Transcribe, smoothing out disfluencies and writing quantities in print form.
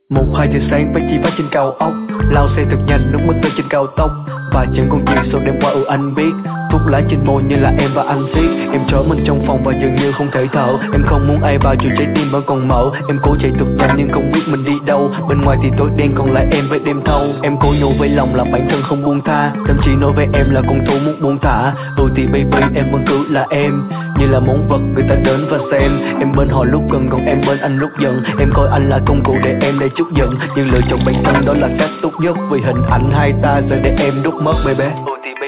1-2 giờ sáng bác chi vác trên cao ốc, lao xe thật nhanh nước mất tới trên cao tốc. Và chẳng còn gì sau đêm qua anh biết. Thuốc lá trên môi như là em và anh siết. Em trói mình trong phòng và dường như không thể thở. Em không muốn ai bao dù trái tim vẫn còn mở. Em cố chạy thật nhanh nhưng không biết mình đi đâu. Bên ngoài thì tối đen còn lại em với đêm thâu. Em cố nhủ với lòng là bản thân không buông tha. Thậm chí nói với em là con thú muốn buông thả. Thì baby em vẫn cứ là em, như là món vật người ta đến và xem. Em bên họ lúc gần còn em bên anh lúc giận. Em coi anh là công cụ để em để chút giận. Nhưng lựa chọn bản thân đó là cách tốt nhất. Vì hình ảnh hai ta giờ để em đút mất baby. Thì